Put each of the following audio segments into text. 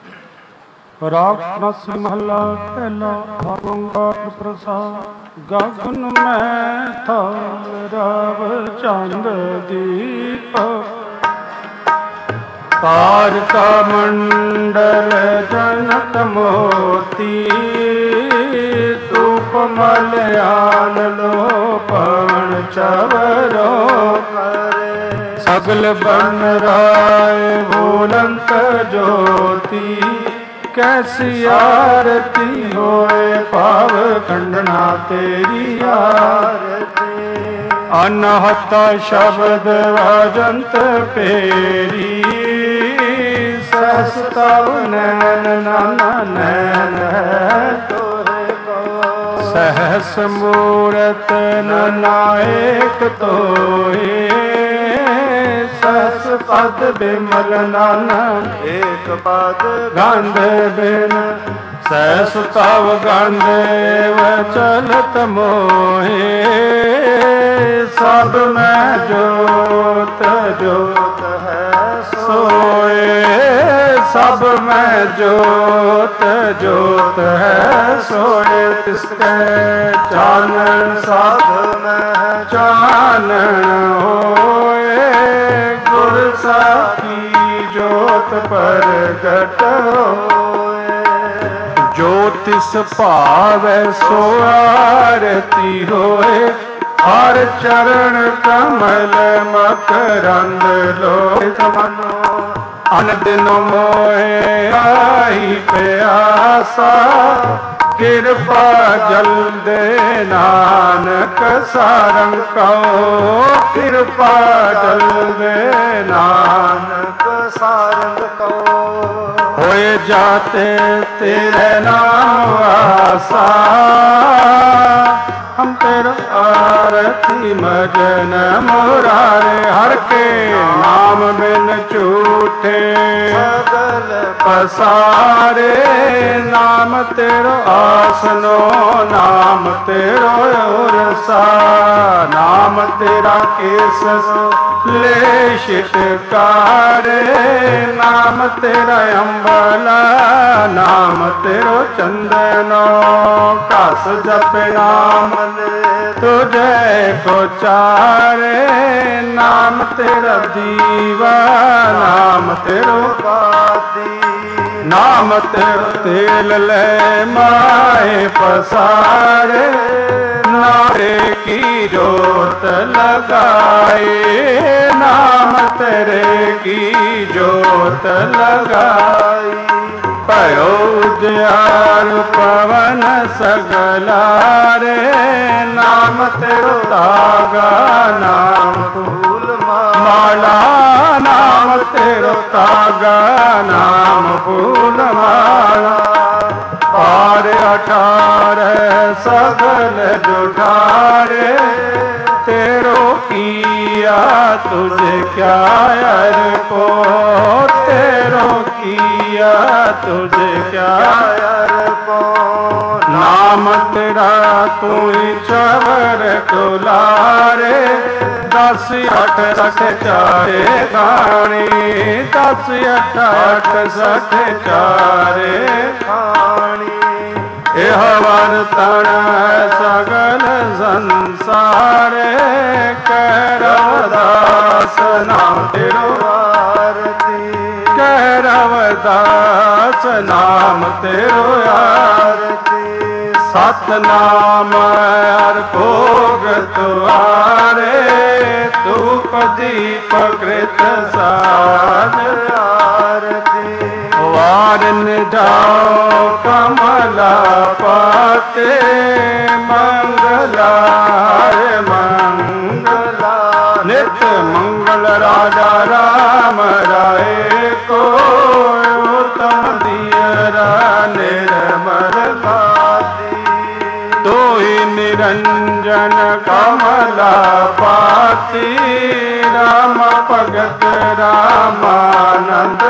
राग रस महला पहला ओंकार प्रसाद गगन में थाल रव चंद दीपक तारका मंडल जनक मोती धूप मलयान लो पवन चवरो सगल बन राय भोलंत ज्योति कैसी आरती होए पाव खंडना तेरी आरती अनहत शब्द अजंत पेरी सहस्ताव नैन नाना नैन है तोरे को सहस मूरत नायक तोहे सहस पद बिमल नाना एक पद गंध बिन सहस तव गंध चलत मोहे सब में जोत जोत है सोए सब में जोत जोत है सोए तिसके चानन साध में चानन होए गुर साखी जोत प्रगट होए ज्योतिष भावै सो आरती होए हर चरण कमल मकरंद लोक मनो अनदिन मोहे आई प्यासा कृपा जल दे नानक सारंग कहो कृपा जल दे नानक सारंग कहो होए जाते तेरे नाम आसा हम तेरा आरती मजन मुरारे हर के नाम बिन झूठे सगल पसारे नाम तेरो आसनो नाम तेरो उरसा नाम तेरा केस ले शिटकारे नाम तेरा अम्बला नाम तेरो चंदनो कस जप नाम तुझे को चारे नाम तेरा दीवा नाम तेरो पाती नाम तेरो तेल ले माए पसारे नारे की जोत लगाए नाम तेरे की जोत लगाई पयो उजियार पवन सगलारे नाम तेरो तागा नाम फूल माला नाम तेरो तागा नाम फूल माला पार 18 सगल जुठारे तेरो किया तुझे क्या यार को तेरो किया तुझे क्या यार को नाम तेरा तू ही चवर कुलारे 10 8 60 चारे खानी 10 8 8 60 चारे खानी यह वर्तन सगल संसार करवदास नाम तेरो आरती करवदास नाम तेरो आरती सतनाम हर भोग तुआरे धूप दीप कृत साध आरती वारन जाओ कमला पाते मंगला मंगला नित्य मंगल राजा राम राय को उत्तम दियरा निर्मल भाती तो ही निरंजन कमला पाती राम भगत रामानंद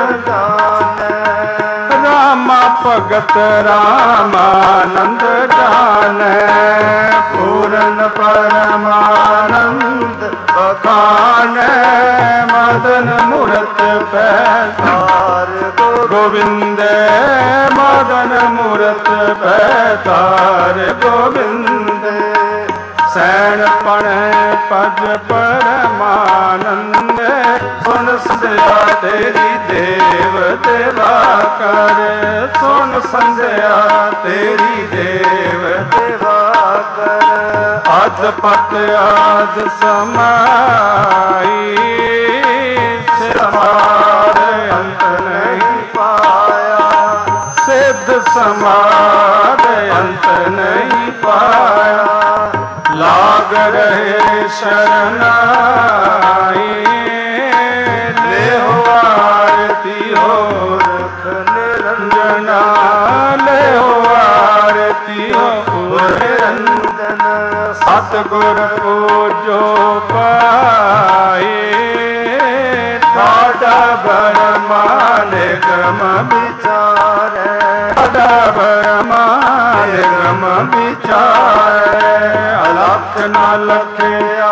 राम भगत रामानंद जान पूर्ण परमानंद बखान मदन मूरत पैसार गोविंद मदन मूरत पैतार गोविंद सैन पण पद परमानंद सुन संध्या तेरी देव देवा कर सुन संध्या तेरी देव देवा कर अध पत आद समाई समार अंत नहीं पाया सिद्ध समार अंत नहीं पाया लाग रहे शरणाई ले हो आरती हो रख निरंजना ले हो आरती हो निरंजन सतगुर पूजो पाए ठाडा बरमान क्रम विचार बरमान क्रम विचार अलख न लखया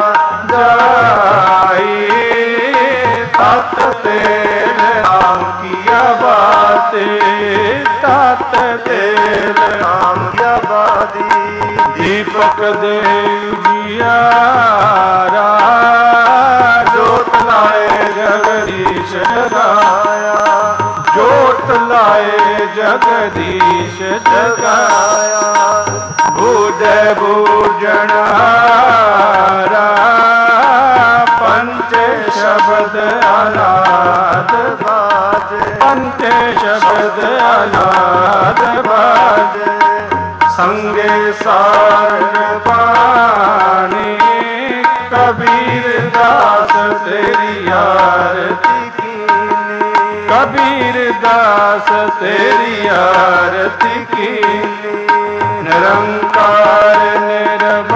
जाई तत तेरे राम की बाते तत तेरे राम की बाती दीपक देव जियारा जोत लाए जगदीश जगाया जोत लाए जगदीश जगाया बूझे बूझन हारा पंच शब्द अनाद बाजे पंच शब्द अनाद बाजे संगे सारंग पानी कबीर दास तेरी आरती कीनी कबीर दास तेरी आरती कीनी निरंकार निर्वाणी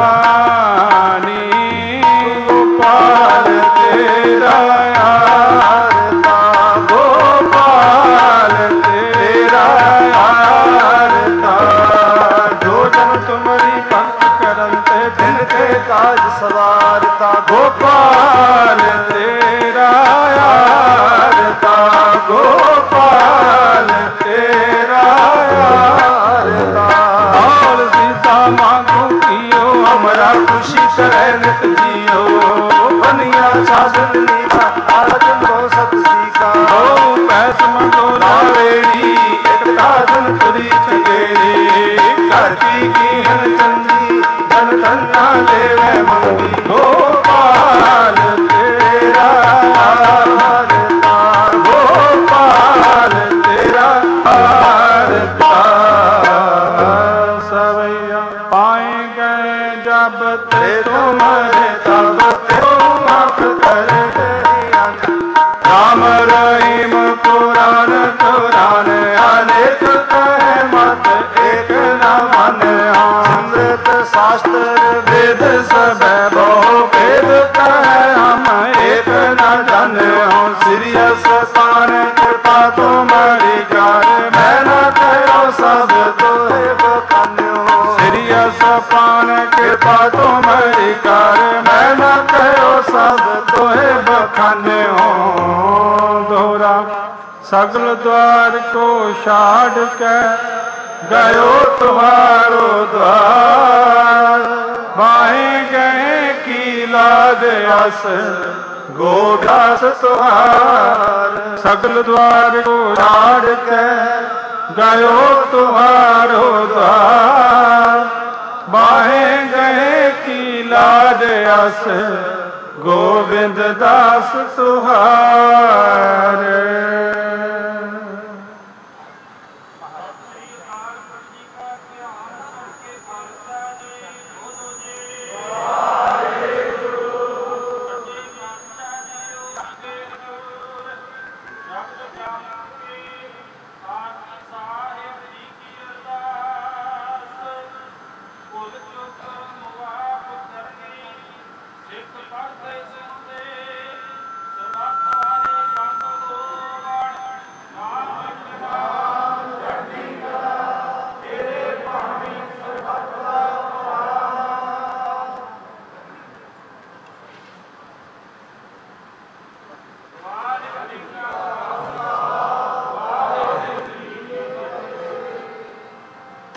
गोपाल तेरा आरता गोपाल तेरा आरता जो जन तुम्हारी भक्त करते बिन के काज सवारता गोपाल तेरा आरता गोपाल तेरा आरता और सीता मांगो कियो हमारा खुशी करे नित जियो बनिया साधन नीवा आजन को सत सीका ओ पैस मंगो लावेरी एक साधन तुरी चकेरी करती की हन चंदी धन धन्ना लेवे मंगी गोपाल तेरा आरता गोपाल तेरा आरता सवैया पाए गए जब ते तुम्हारे तब तुम कर राम रहीम पुराण पुराण अनेक कहे मत एक न मन अमृत शास्त्र वेद सब बहु वेद कहे हम एक न जन सीरियस पान कृपा तुम्हारी कार मैं न कहो सब तो सीरियस पान कृपा तुम्हारी कार मैं न कहो सब तो बखाने हो दोहरा सगल द्वार को छाड़ के गयो तुम्हारो द्वार बाहें गए की लाद अस गोदास तुहार सगल द्वार को छाड़ के गयो तुम्हारो द्वार बाहें गए की लाद अस गोविंद दास तुहार ਸਿੱਖ ਪੜ੍ਹਦੇ ਸੁਣਦੇ ਸਰਬੱਤ ਵਾਲੇ ਬੰਦ ਦੋ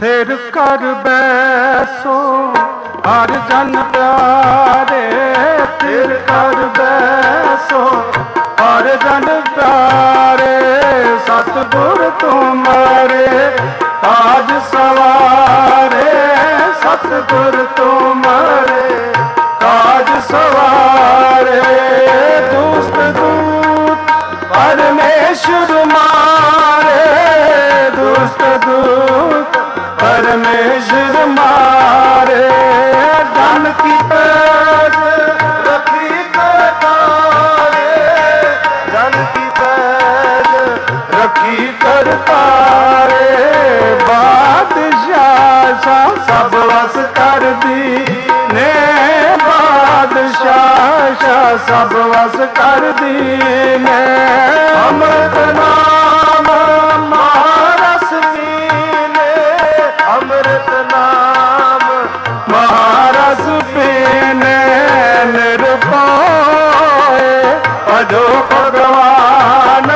फिर कर बैसो हर जन प्यारे, फिर कर बैसो हर जन प्यारे, सतगुर तुम्हारे ताज सवारे, सतगुर तुम्हारे ताज सवारे। दुष्ट दूत परमेश्वर मारे, दुष्ट दूत परमेश्वर मारे। जन की पैज रखी करतारे, जन की पैज रखी करतारे। बादशाह सब वस कर दी ने, बादशाह सब वस कर दी ने। अमृत नाम महारस पीने, अमृत नाम महारस पीने। निरपोए अजो भगवान,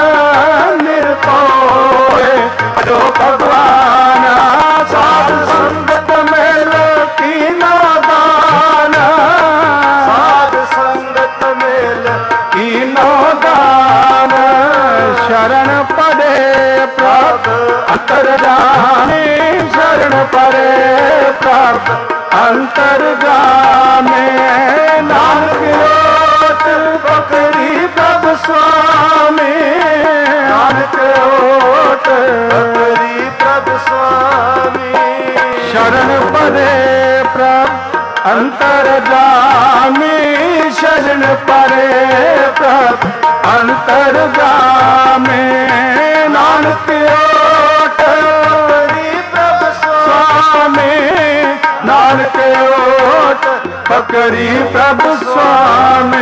निरपोए अजो भगवान। साध संगत मेल की नादान, साध संगत मेल की नादान। शरण पड़े प्रभ अंतर्यामी, शरण पड़े प्रभ अंतर्यामी। नानक ओट पकड़ी प्रभु स्वामी, नानक ओट पकड़ी प्रभु स्वामी। शरण पड़े प्रभ अंतर्यामी, शरण पड़े प्रभ अंतर्यामी। नानक ओट पकड़ी प्रभु स्वामी, नानक ओट पकड़ी प्रभु स्वामी।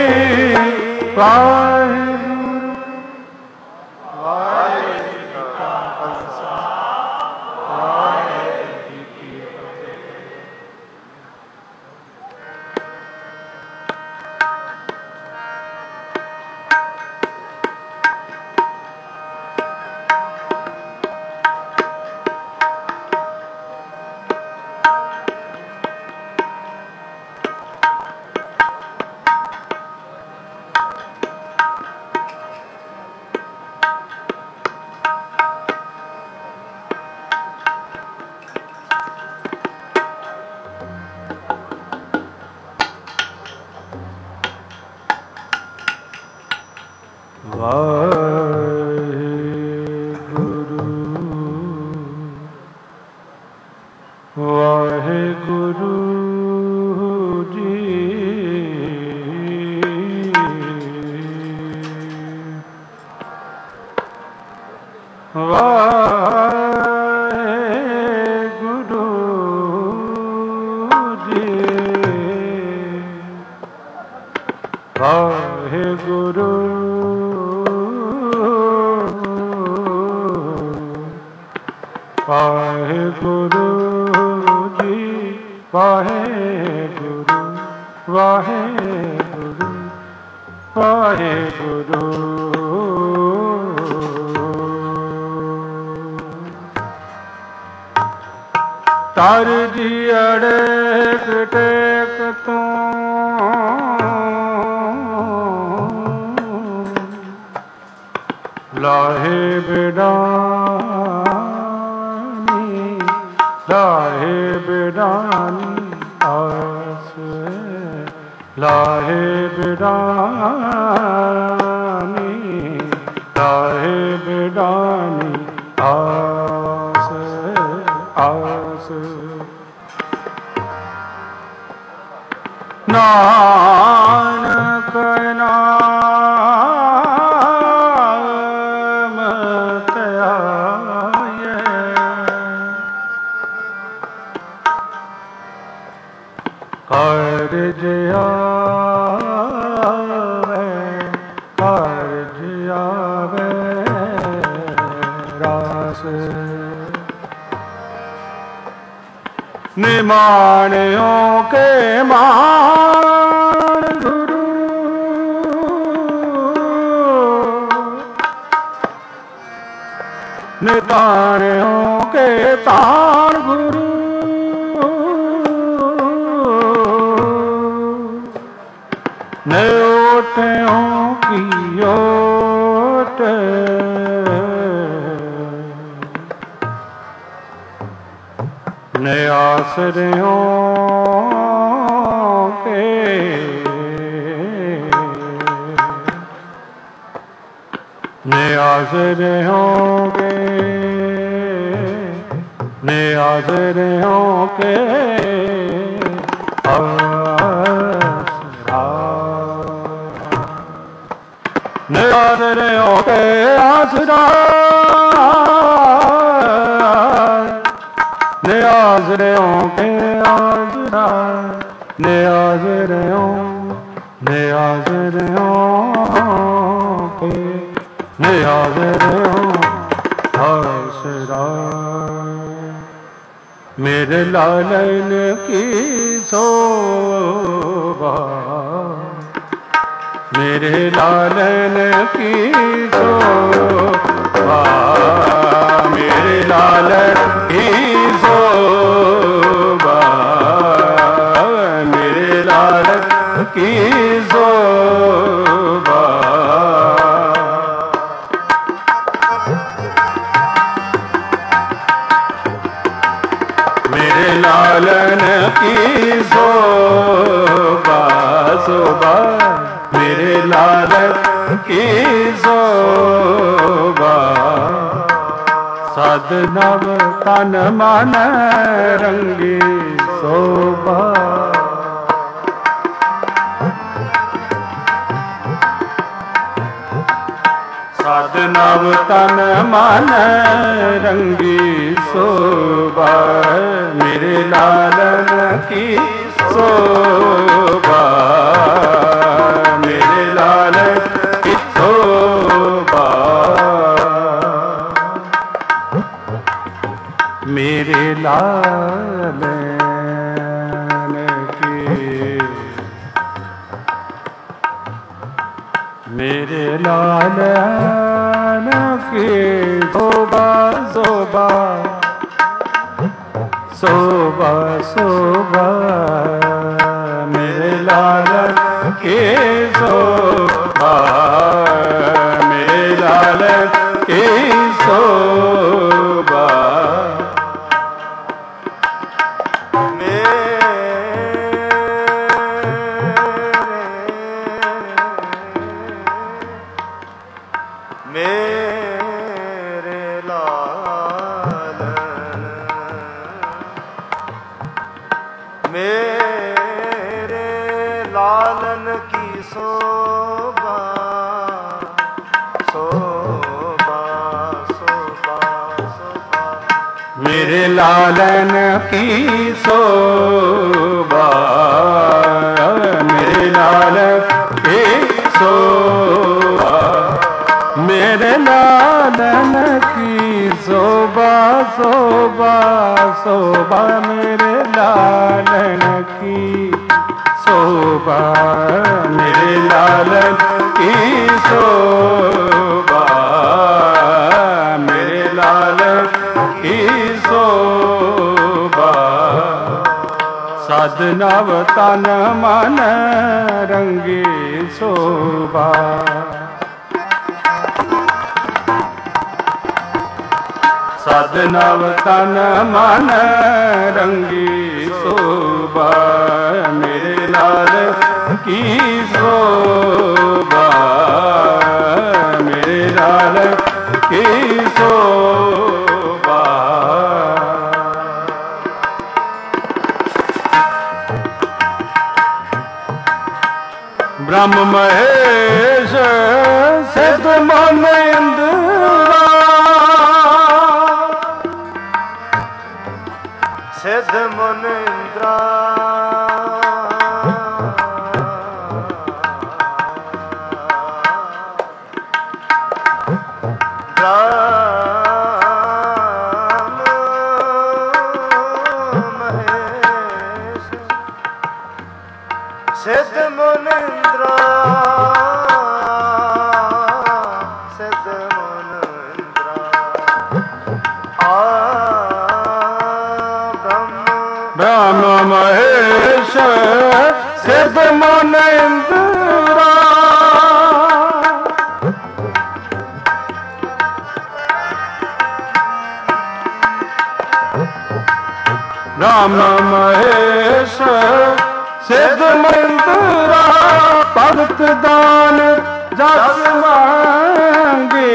नानक नाम त्याये, कारज आवे रास। निमाणियों के मान गुरु, ਨਿਤਾਣਿਓ ਕੇ ਤਾਣ ਗੁਰੂ ਨੇ ਓਟਿਓ ਕੀ ਓਟ ਨੇ ਆਸਰਿਓ ਨਿਆਜ਼ਰ ਹੋਗੇ ਨਿਆਜ਼ਰ ਹੋਕੇ ਆਸਰਾ ਨਿਆਜ਼ਰ ਹੋਕੇ ਆਸਰਾ ਨਿਆਜ਼ਰ ਹੋਕੇ ਆਸਰਾ ਨਿਆਜ਼ਰ ਹੋ ਨਿਆਜ਼ਰ ਹੋਕੇ ਨਿਆਜ਼ਰ ਆਸਰਾ ਮੇਰੇ ਲਾਲਨ ਕੀ ਸੋਭਾ ਮੇਰੇ ਲਾਲਨ ਕੀ ਸੋਭਾ ਮੇਰੇ ਲਾਲਨ ਕੀ ਸੋਭਾ ਮੇਰੇ ਲਾਲਨ ਕੀ ਸੋਭਾ ਲਾਲਨ ਕੀ ਸੋਭਾ ਸੋਭਾ ਮੇਰੇ ਲਾਲਨ ਕੀ ਸੋਭਾ ਸਦ ਨਵ ਤਨ ਮਨ ਰੰਗੀ ਸੋਭਾ ਸਦ ਨਵ ਤਨ ਮਨ ਰੰਗੀ ਸੋਭਾ ਮੇਰੇ ਲਾਲਨ ਕੀ ਸੋਭਾ ਮੇਰੇ ਲਾਲਨ ਕੀ ਸੋਭਾ ਮੇਰੇ ਲਾਲਨ ਕੀ ਮੇਰੇ ਲਾਲਨ ਕੀ ਸੋਭਾ ਸੋਭਾ ਸੋਭਾ ਸੋਭਾ ਮੇਰੇ ਲਾਲਨ ਕੀ ਸੋਭਾ ਮੇਰੇ ਲਾਲਨ ਕੀ ਸੋਭਾ ਮੇਰੇ ਲਾਲਨ ਕੀ ਸੋਭਾ ਮੇਰੇ ਲਾਲਨ ਕੀ ਸੋਭਾ ਮੇਰੇ ਲਾਲਨ ਕੀ ਸੋਭਾ ਸੋਭਾ ਸੋਭਾ ਮੇਰੇ ਲਾਲਨ ਕੀ ਸੋਭਾ ਮੇਰੇ ਲਾਲਨ ਕੀ ਸੋਭਾ ਮੇਰੇ ਲਾਲਨ ਕੀ ਸੋਭਾ ਸਦ ਨਵ ਤਨ ਮਨ ਰੰਗੀ ਸੋਭਾ ਸਦ ਨਵ ਤਨ ਮਨ ਰੰਗੀ ਸੋਭਾ ਮੇਰੇ ਲਾਲ ਕੀ ਸੋਭਾ ਮੇਰੇ ਲਾਲ ਕੀ ਸੋਭਾ ब्रह्म महेश सिद्ध मन इंद्रा सिद्ध मन इंद्रा सिद्ध मुनिंद्रा सिद्ध मन इंद्रा राम महेश सिद्ध मंदरा भगत दान जस मांगे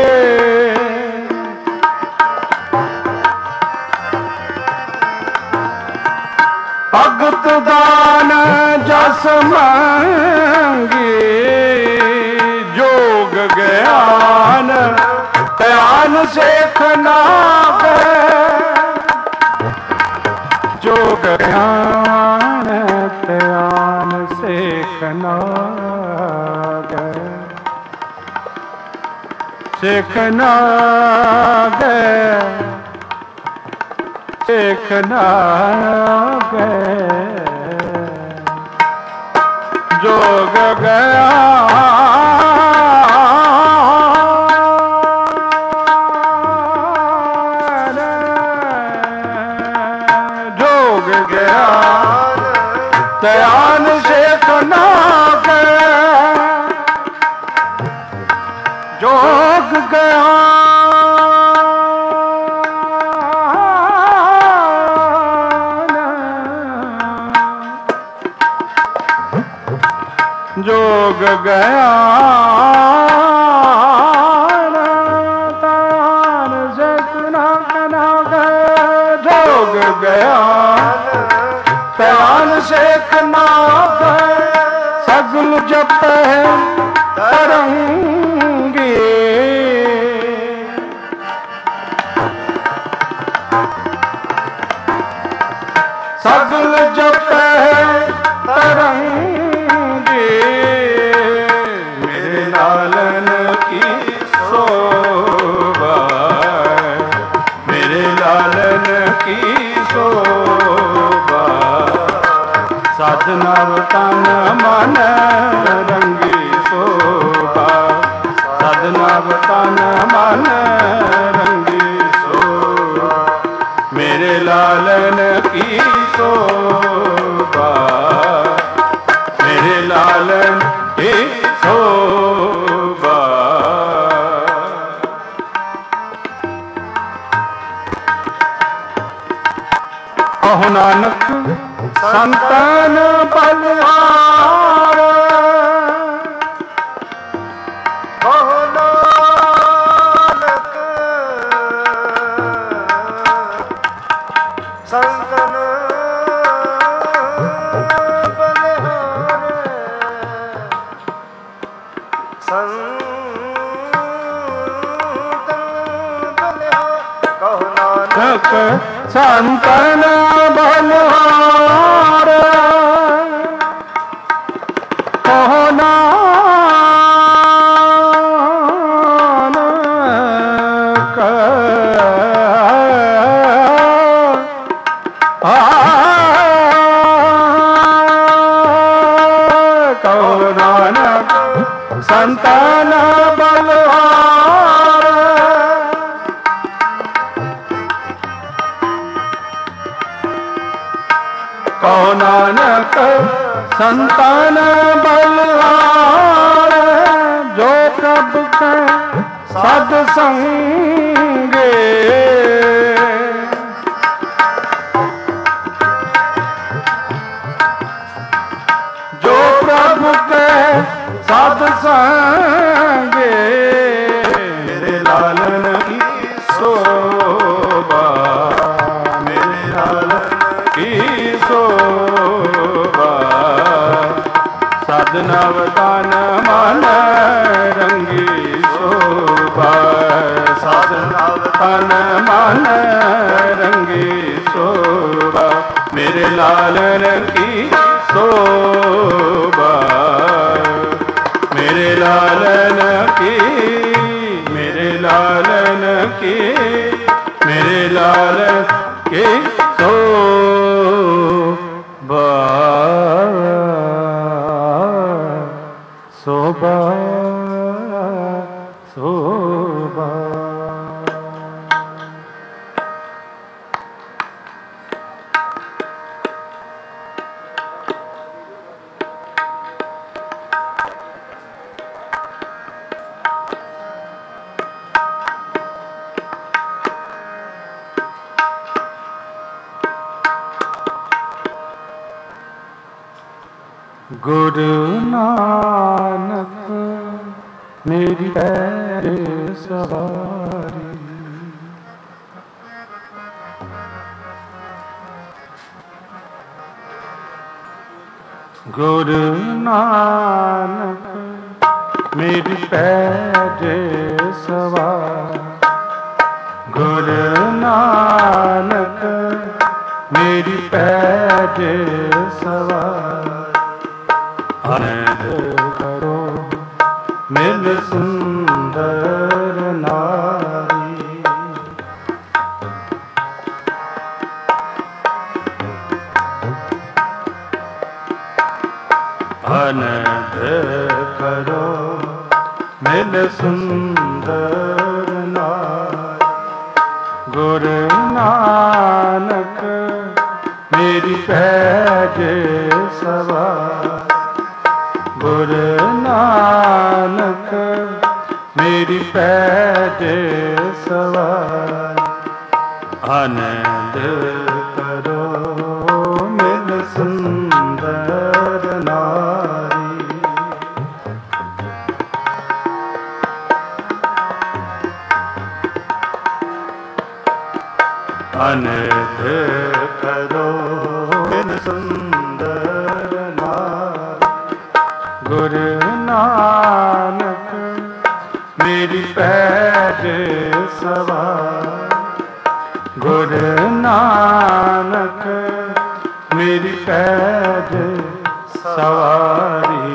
भगत दान जस मांगे जोग ज्ञान ध्यान सेख नागे जोग ज्ञान ध्यान सेख नागे सेख नागे सेख नागे जोग ज्ञान ध्यान सेख नागे जोग ज्ञान जोग ज्ञान ध्यान सेख नागे जोग ज्ञान ध्यान सेख नागे सगल जपै तरंगी सगल जपै तरंगी मेरे लालन की शोभा मेरे लालन की शोभा साधना तन मन रंगी शोभा साधना तन मन रंगी शोभा मेरे लालन की शोभा मेरे लालन की शोभा कहो नानक संतन बलिहार कहो नानक संतन बलिहार संतन बलिहार कहो नानक संतन बलिहार कहो नानक कहो नानक संतन बलिहार कहो नानक संतन बलिहार जो कब के सद संगे जो प्रभु के सद संगे मेरे लालन की शोभा मेरे लालन की शोभा साधना तन मन रंगी शोभा साधना तन मन रंगी शोभा मेरे लालन की शोभा मेरे लालन की मेरे लालन की मेरे लालन की शोभा शोभा शोभा गुरु नानक मेरी पैरे सवारी। गुरु नानक मेरी पैरे सवारी। गुरु नानक मेरी पैरे सवारी। आनंद करो मिल सुंदर नारी। आनंद करो मिल सुंदर नारी। गुरु नानक मेरी पैज सवारी। गुरु नानक मेरी पैज सवारी। आनंद करो मिल सुंदर नारी। आनंद करो मिल सुंदर नारी। गुरु नानक मेरी पैज सवारी। गुरु नानक मेरी पैज सवारी।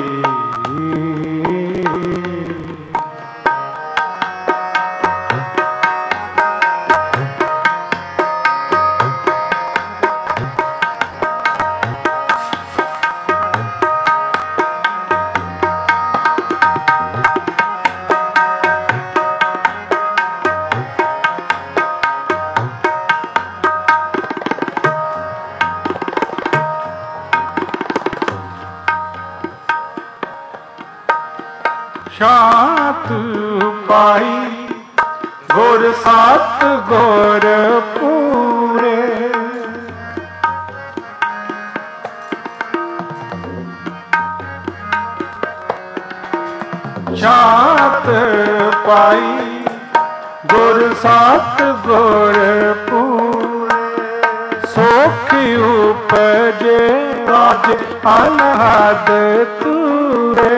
शांत पाई गुर सत गुर पूरे। शांत पाई गुर सत गुर पूरे। सुख उपजे राज अनहद तूरे।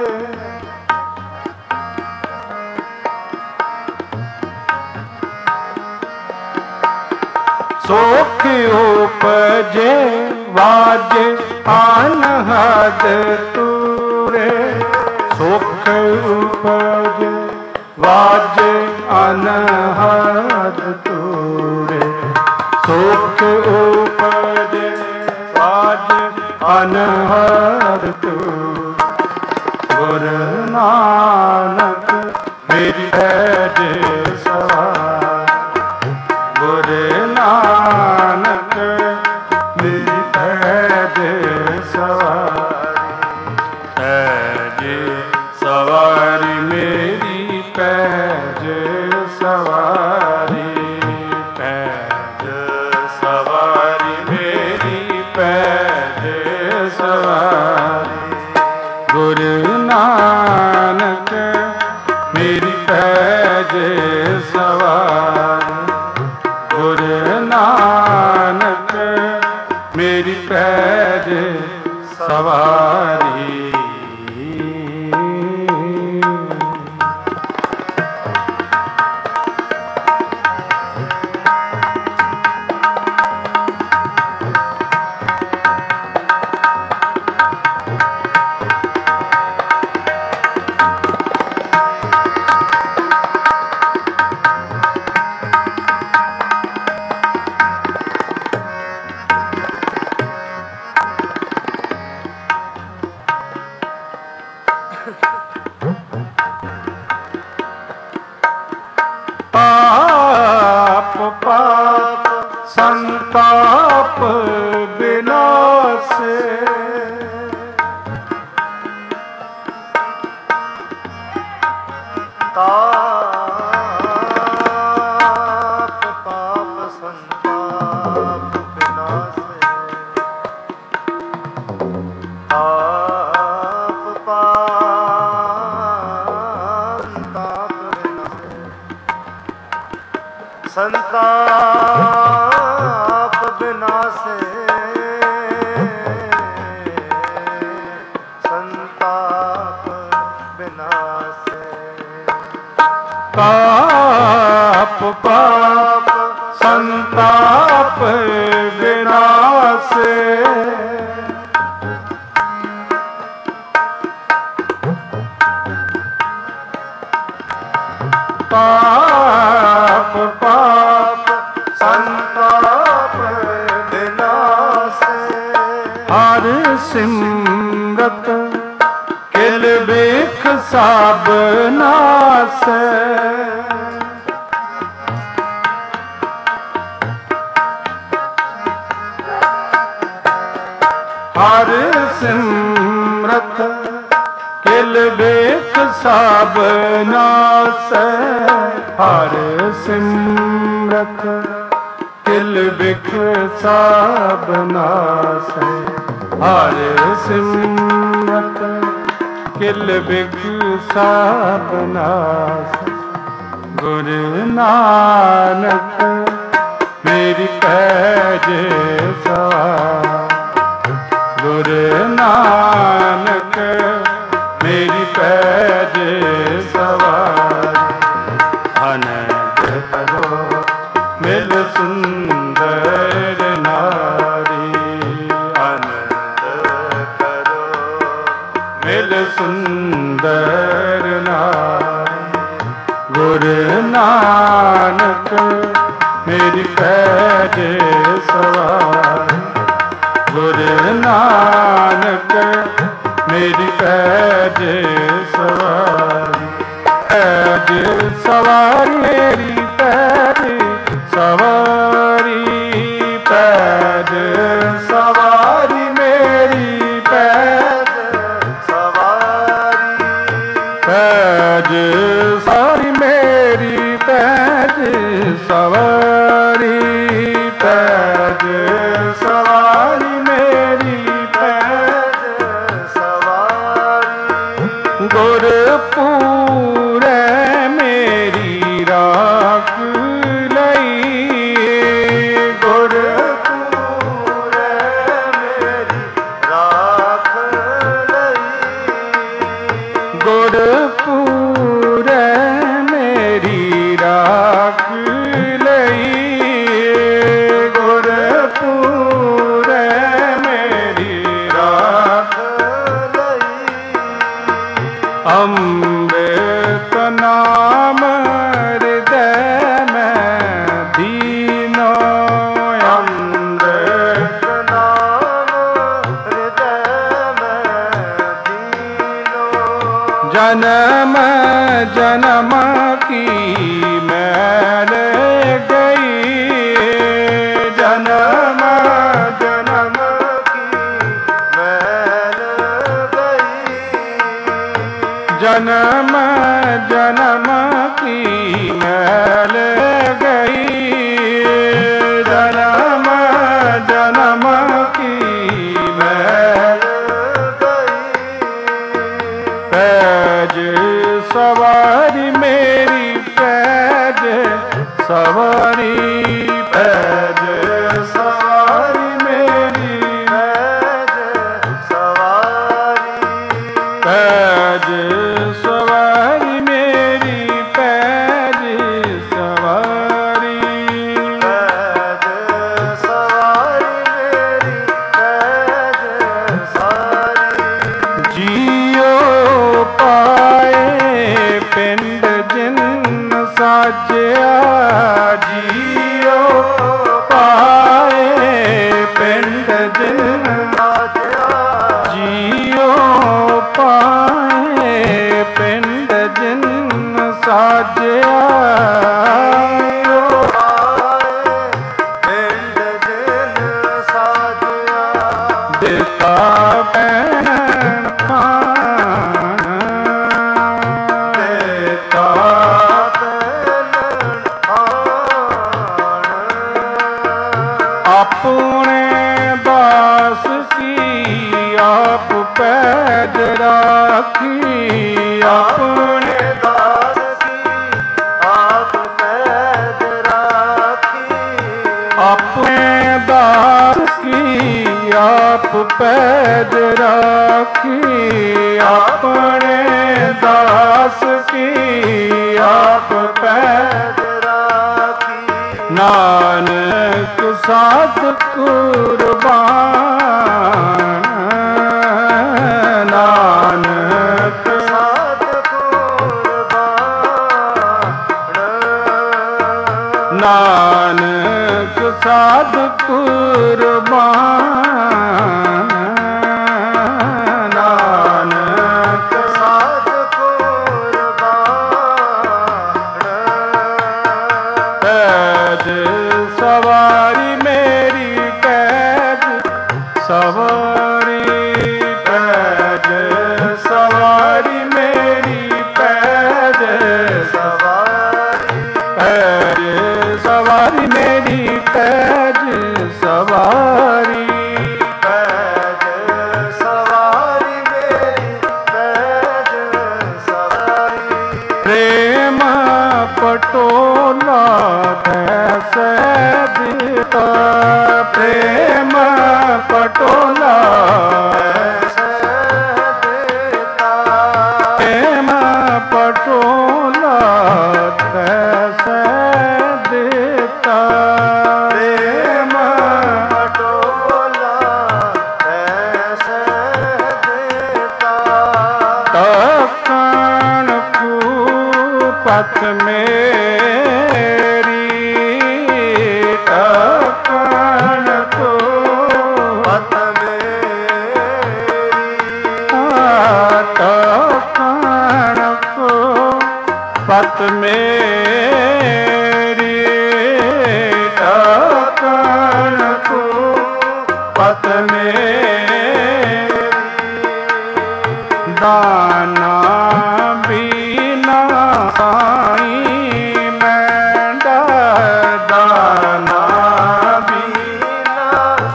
सुख उपजे वाजे अनहद तूरे। सुख उपजे वाजे अनहद तूरे। सुख उपजे वाजे अनहद तूरे। गुरु नानक मेरी पैज सवारी। गुरु नानक मेरी पैज सवारी। पैज सवारी मेरी पैज सवारी। पैज सवारी मेरी पैज सवारी। गुरु नानक मेरी पैज सवारी। गुरु नानक मेरी पैज सवारी। पाप पाप संताप विनाशे। ताप पाप संताप विनाशे। ਸੰਤਾਪ ਬਿਨਾਸੇ, ਸੰਤਾਪ ਬਿਨਾਸੇ। ਤਾਪ ਪਾਪ ਸੰਤਾਪ ਬਿਨਾਸੇ। ਤਾਪ ਪਾਪ ਸੰਤਾਪ ਬਿਨਾਸੇ। ਹਰ ਸਿਮਰਤ ਕਿਲ ਬਿਖ ਸਭ ਨਾਸੈ। ਹਰ ਸਿਮਰਤ ਕਿਲ ਬਿਖ ਸਭ ਨਾਸੈ। ਹਰ ਸਿਮਰਤ ਕਿਲ ਬਿਖ ਸਭ ਨਾਸੈ। ਹਰ ਸਿਮਰਤ ਕਿਲ ਬਿਖ ਸਭ ਨਾਸੈ। ਗੁਰ ਨਾਨਕ ਮੇਰੀ ਪੈਜ ਸਵਾਰ। ਗੁਰ ਨਾਨਕ ਮੇਰੀ ਪੈਜ ਸਵਾਰ। ਆਨੰਦ ਕਰੋ ਮਿਲ ਸੁੰਦਰ ਨਾਰੀ। ਆਨੰਦ ਕਰੋ ਮਿਲ ਸੁੰਦਰ ਨਾਰੀ। ਗੁਰ ਨਾਨਕ ਮੇਰੀ ਪੈਜ ਸਵਾਰ। ਗੁਰ ਨਾਨਕ ਮੇਰੀ ਪੈਜ ਸਵਾਰੀ। ਪੈਜ ਸਵਾਰੀ ਮੇਰੀ ਪੈਜ ਸਵਾਰੀ। ਪੈਜ ਸਵਾਰੀ ਮੇਰੀ ਪੈਜ ਸਵਾਰੀ। ਪੈਜ ਸਵਾਰੀ ਮੇਰੀ ਪੈਜ ਸਵਾਰੀ। ਪੈਜ ਸਵਾਰੀ ਮੇਰੀ ਪੈਜ ਸਵਾਰੀ। ਗੁਰ ਪੂਰੈ ਮੇਰੀ ਰਾਖ ਲਈ। ਗੁਰ ਪੂਰੈ ਮੇਰੀ ਰਾਖ ਲਈ। ਗੁਰ ਪੂਰੈ ਮੇਰੀ ਰਾਖ ਲਈ। ਗੁਰ ਪੂਰੈ ਮੇਰੀ ਰਾਖ ਲਈ। ਅੰਮ੍ਰਿਤ ਨਾਮ ਹਿਰਦੈ ਮੈਂ ਦੀਨੋ। ਅੰਮ੍ਰਿਤ ਨਾਮ ਹਿਰਦੈ ਮੈਂ ਦੀਨੋ। ਜਨਮ ਜਨਮ ਕੀ ਮੈਲ ਗਈ। ਜਨਮ ਜਨਮ ਕੀ ਮੈਲ ਗਈ। ਜਨਮ ਜਨਮ ਕੀ ਮੈਲ ਗਈ। ਜਨਮ ਜਨਮ ਕੀ ਮੈਲ ਗਈ। ਪੈਜ ਸਵਾਰੀ ਮੇਰੀ ਪੈਜ ਸਵਾਰੀ। ਪੈਜ ਸਵਾਰੀ ਮੇਰੀ ਪੈਜ ਸਵਾਰੀ। ਪੈਜ ਸਵਾਰੀ ਮੇਰੀ ਪੈਜ ਸਵਾਰੀ। ਪੈਜ ਸਵਾਰੀ ਮੇਰੀ ਪੈਜ ਸਵਾਰੀ। ਜੀਉ ਪਾਏ ਪਿੰਡ ਜਿਨ ਸਾਜਿਆ। ਜੀਉ आप पैज राखी अपने दास की आप पैज राखी। नानक साध कुर्बान नानक साध कुर्बान नानक साध कुर्बान नानक साध कुर्बान। पैज सवारी मेरी पैज सवारी पैज सवारी मेरी पैज सवारी पैज सवारी मेरी पैज सवारी पैज सवारी मेरी पैज सवारी। प्रेम पटोला कैसे देता प्रेम पटोला कैसे देता प्रेम पटोला कैसे देता प्रेम पटोला कैसे देता। तकन कुपत मेरी तकन कुपत मेरी तकन कुपत मेरी तकन कुपत मेरी। दाना बीना साईं मैंडा दाना बीना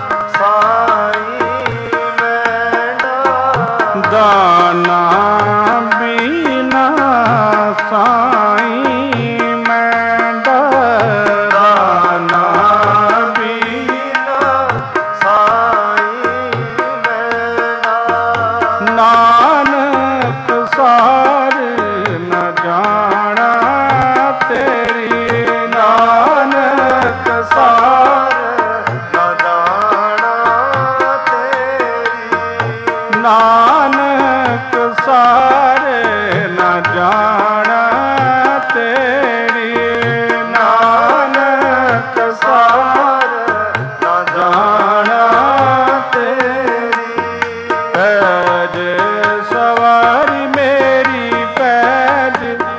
साईं मैंडा दाना बीना साईं मैंडा दाना बीना साईं मैंडा। नानक सार न जाना तेरी नानक सार न जाना तेरी नानक सार न जाना तेरी नानक सार न जाना तेरी। पैज सवारी मेरी पैज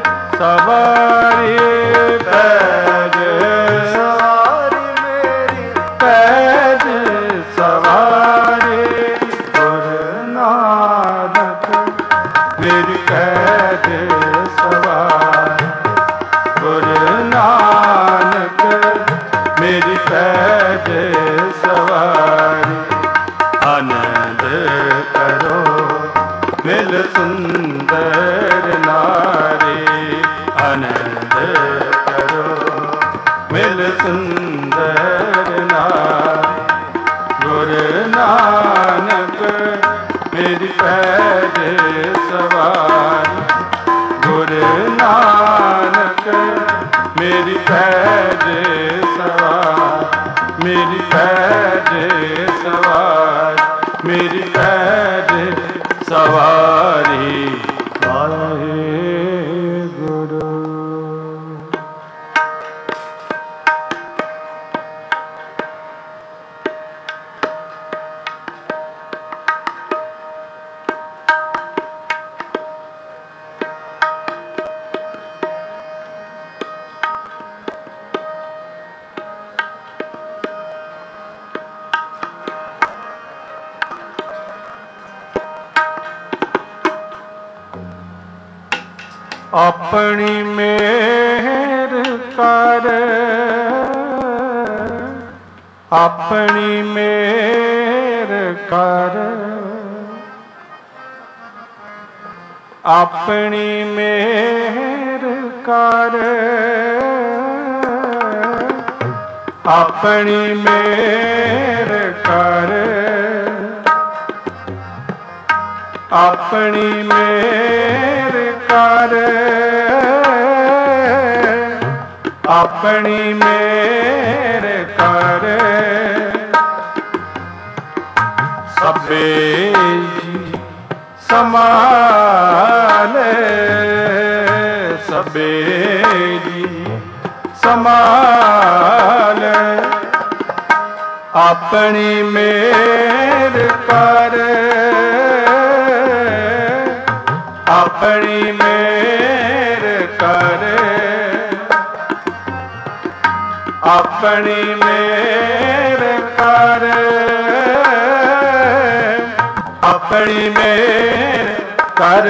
सवारी पैज सवारी मेरी पैज सवारी। गुरु नानक मेरी पैज सवारी गुरु नानक मेरी पैज सवारी। आनंद करो मिल सुंदर नारी आनंद करो मिल सुंदर नारी। गुरु नानक मेरी पैज सवारी गुरु नानक मेरी पैज सवारी मेरी पैज सवारी मेरी पैज सवारी। वाहेगुरु। अपनी मेहर कर अपनी मेहर कर अपनी मेहर कर अपनी मेहर कर ਆਪਣੀ ਮੇਰ ਕਰ, ਆਪਣੀ ਮੇਰ ਕਰ। ਸਭੇ ਜੀ ਸਮਾਲ, ਸਭੇ ਜੀ ਸਮਾਲ। ਆਪਣੀ ਮੇਰ ਕਰ, ਆਪਣੀ ਮੇਰ ਕਰ। ਆਪਣੀ ਮੇਰ ਕਰ, ਆਪਣੀ ਮੇਰ ਕਰ।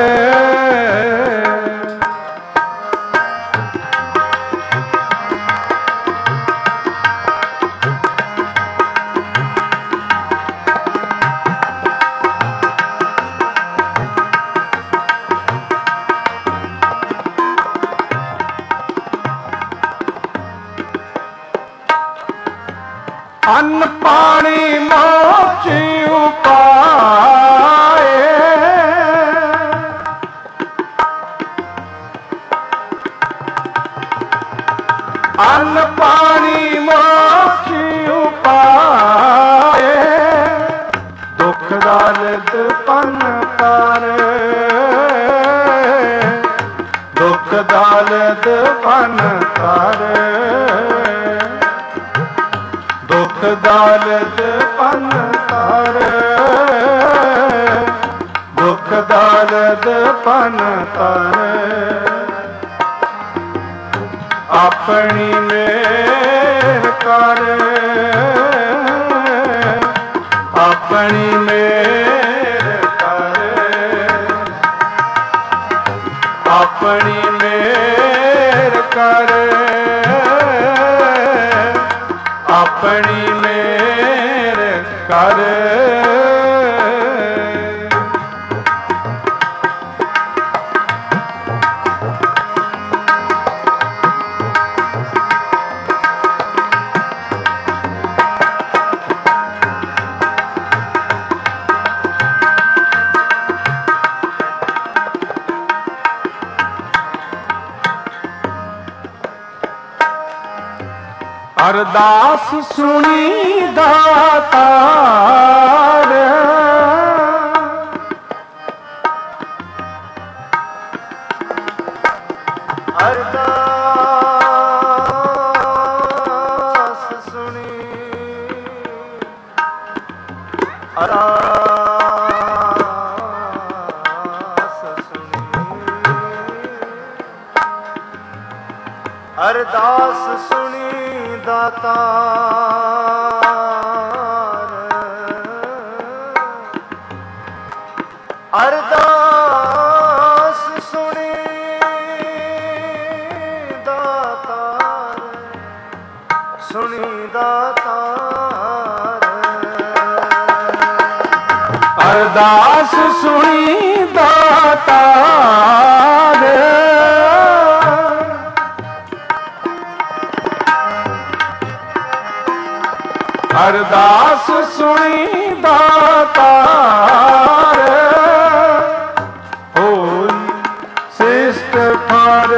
ਅੰਨ ਪਾਣੀ ਮੋਚ ਉਪਾਏ, ਅੰਨ ਪਾਣੀ ਮੋਚ ਉਪਾਏ। ਦੁਖ ਦਰਦ ਪਨ ਪਰ, ਦੁਖ ਦਰਦ ਪਨ ਪਰ। ਦੁਖ ਦਰਦ ਪਨ ਪਰ, ਦੁਖ ਦਰਦ ਪਨ ਪਰ। ਆਪਣੀ ਮੇਰ ਕਰ, ਆਪਣੀ ਮੇਰ ਕਰ। ਆਪਣੀ ਮੇਰ ਕਰ, ਆਪਣੀ ਮੇਰ ਕਰ। ਅਰਦਾਸ ਸੁਣੀ ਦਾਤਾਰ, ਅਰਦਾਸ ਸੁਣੀ, ਅਰਦਾਸ ਸੁਣੀ। ਅਰਦਾਸ ਸੁਣੀ ਦਾਤਾਰ, ਅਰਦਾਸ ਸੁਣੀ ਦਾਤਾਰ, ਸੁਣੀ ਦਾਤਾਰ। ਅਰਦਾਸ ਸੁਣੀ ਦਾਤਾਰ, ਅਰਦਾਸ ਸੁਣੀ ਦਾਤਾਰ। ਹੋਈ ਸਿਸ਼ਟ ਕਰ,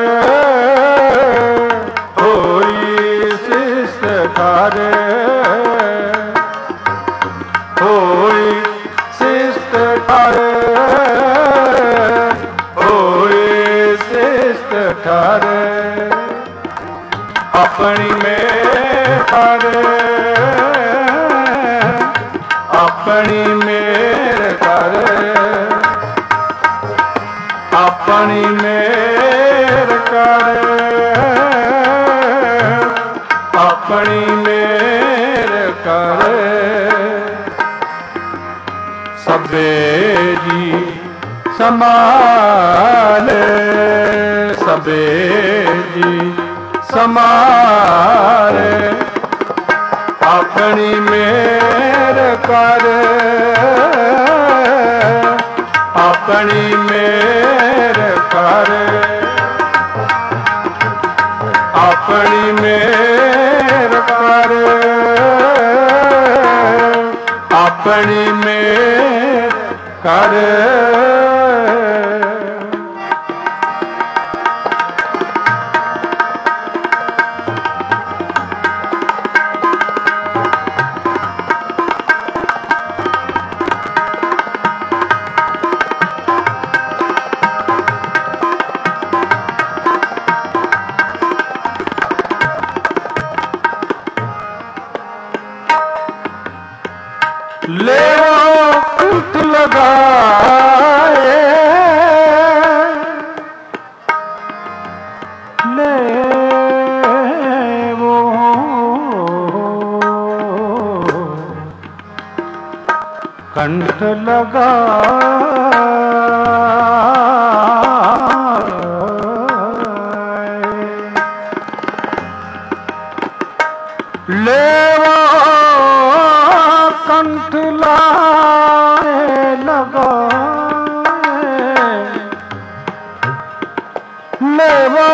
ਹੋਈ ਸਿਸ਼ਟ ਕਰ। ਹੋਈ ਸਿਸ਼ਟ ਕਰ, ਹੋਈ ਸਿਸ਼ਟ ਕਰ। ਆਪਣੀ ਮੇਰ ਕਰ, ਆਪਣੀ ਮੇਰ ਕਰ। ਆਪਣੀ ਮੇਰ ਕਰ, ਆਪਣੀ ਮੇਰ ਕਰ। ਸਭੇ ਜੀ ਸਮਾਲ, ਸਭੇ ਜੀ ਸਮਾਲ। ਆਪਣੀ ਮੇਰ ਕਰ, ਆਪਣੀ ਮੇਰ ਕਰ। ਆਪਣੀ ਮੇਰ ਕਰ, ਆਪਣੀ ਮੇਰ ਕਰ कंठ लगा लेवा कंठ लाए लगा लेवा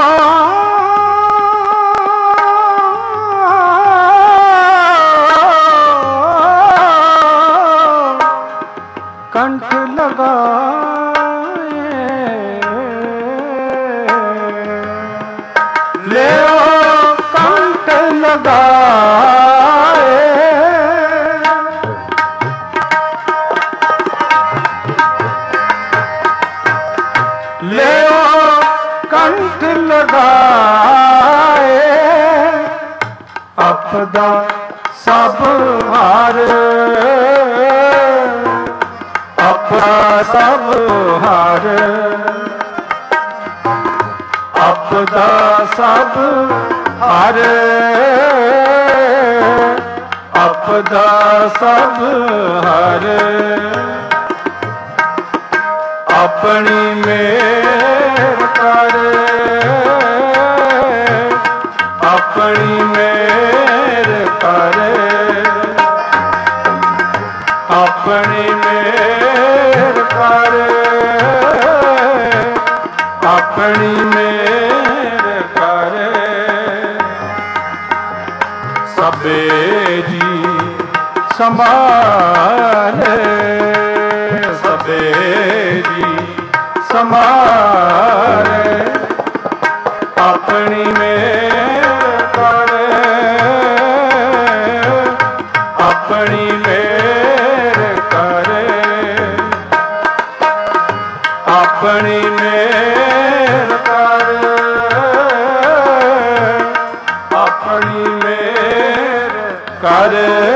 कंठ लगाए ले कंठ लगाए ले कंठ लगाए अपदा सब हार सब हार अपदा सब हार अपदा सब हार अपनी मेर कर अपनी मेर कर अपनी मेर कर अपनी मेर कर सबे जी संभाले सबे जी संभाले अपनी मेर कर अपनी मेर कर अपनी मेर कर अपनी मेर कर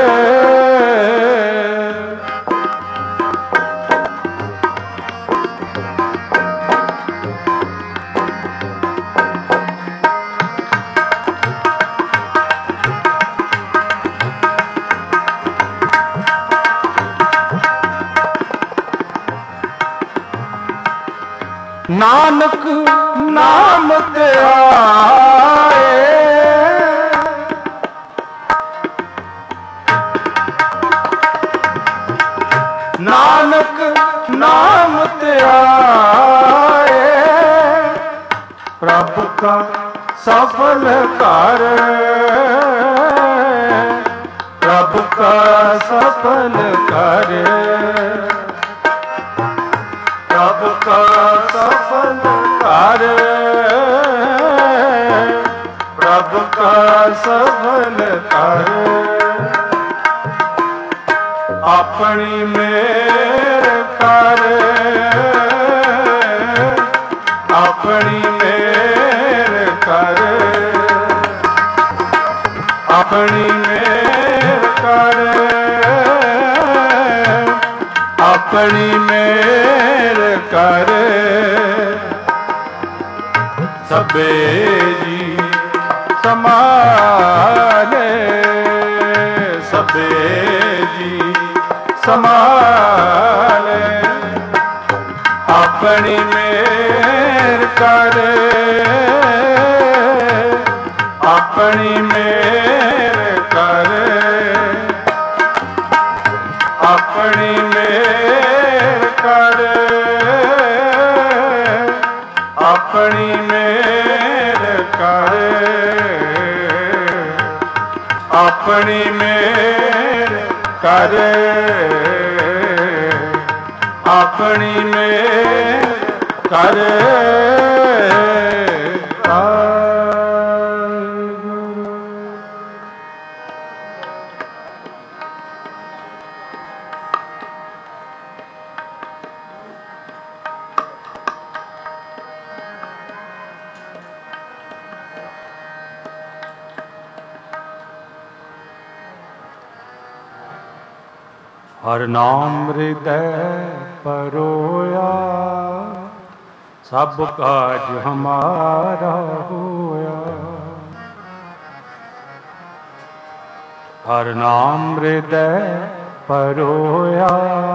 नानक नाम ते आए नानक नाम ते आए प्रभु का सफल कर प्रभु का सफल कर प्रभु का सफल कर प्रभु का सफल कर अपनी मेर कर अपनी मेर कर अपनी मेर कर अपनी मेर कर सबे जी संभाले सबे जी संभाले अपनी मेर कर अपनी मेर कर अपनी मेर कर अपनी मेर कर अपनी मेर कर ਆਪਣੀ ਮੇਰ ਕਰ ਹਰ ਨਾਮ ਹਿਰਦੈ ਪਰੋਇਆ, ਸਭ ਕਾਜ ਹਮਾਰਾ ਹੋਇਆ। ਹਰ ਨਾਮ ਹਿਰਦੈ ਪਰੋਇਆ,